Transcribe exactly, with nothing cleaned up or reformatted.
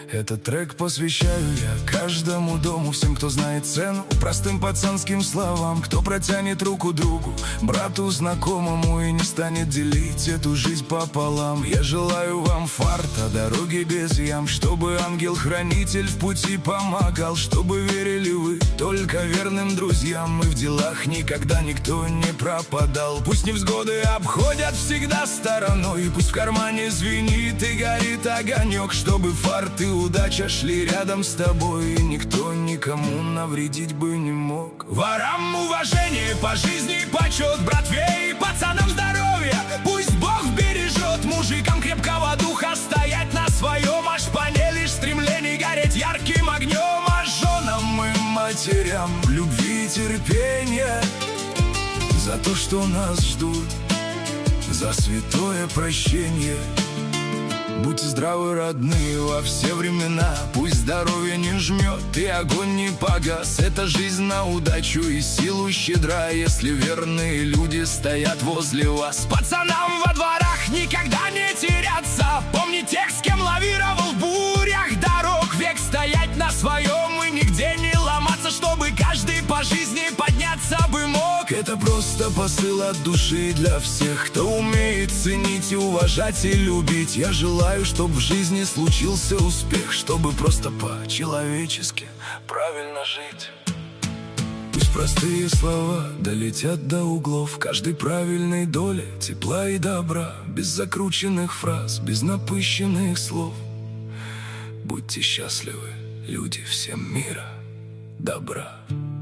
Этот трек посвящаю я каждому дому, всем, кто знает цену простым пацанским словам, кто протянет руку другу, брату, знакомому и не станет делить эту жизнь пополам. Я желаю вам фарта, дороги без ям, чтобы ангел-хранитель в пути помогал, чтобы верили вы только верным друзьям, и в делах никогда никто не пропадал. Пусть невзгоды обходят всегда стороной, пусть в кармане звенит и горит огонек, чтобы фарт и удача шли рядом с тобой, и никто никому навредить бы не мог. Ворам уважение, по жизни почет, братве и пацанам здоровья пусть Бог бережет. Мужикам крепкого духа стоять на своем, аж по не лишь стремлений гореть ярким огнем. А женам и матерям любви и терпения за то, что нас ждут, за святое прощение. Будьте здравы, родные, во все времена, пусть здоровье не жмет и огонь не погас. Эта жизнь на удачу и силу щедра, если верные люди стоят возле вас. Пацанам во дворах никогда не теряться, помни тех, с кем лавировал в бурях дорог. Век стоять на своем и нигде не ломаться, чтобы каждый по жизни подняться бы мог. Это просто посыл от души для всех, кто умеет ценить и уважать и любить. Я желаю, чтоб в жизни случился успех, чтобы просто по-человечески правильно жить. Пусть простые слова долетят до углов каждой правильной доли тепла и добра, без закрученных фраз, без напыщенных слов. Будьте счастливы, люди, всем мира, добра.